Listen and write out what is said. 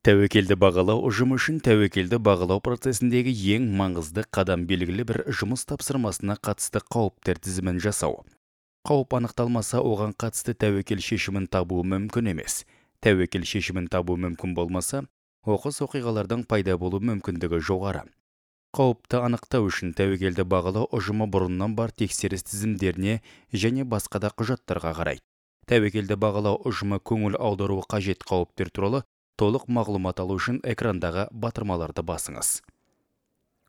Тәуекелді бағалау ұжым үшін тәуекелді бағалау процесіндегі ең маңызды қадам белгілі бір жұмыс тапсырмасына қатысты қауіптер тізімін жасау. Қауіп анықталмаса, оған қатысты тәуекел шешімін табу мүмкін емес. Тәуекел шешімін табу мүмкін болмаса, оқыс оқиғалардың пайда болу мүмкіндігі жоғары. Қауіпті анықтау үшін тәуекелді бағалау ұжымы бұрыннан бар тексеріс тізімдеріне және басқа да құжаттарға қарайды. Тәуекелді бағалау ұжымы көңіл аударуы қажет қауіптер туралы толық мағлұмат алу үшін экрандағы батырмаларды басыңыз.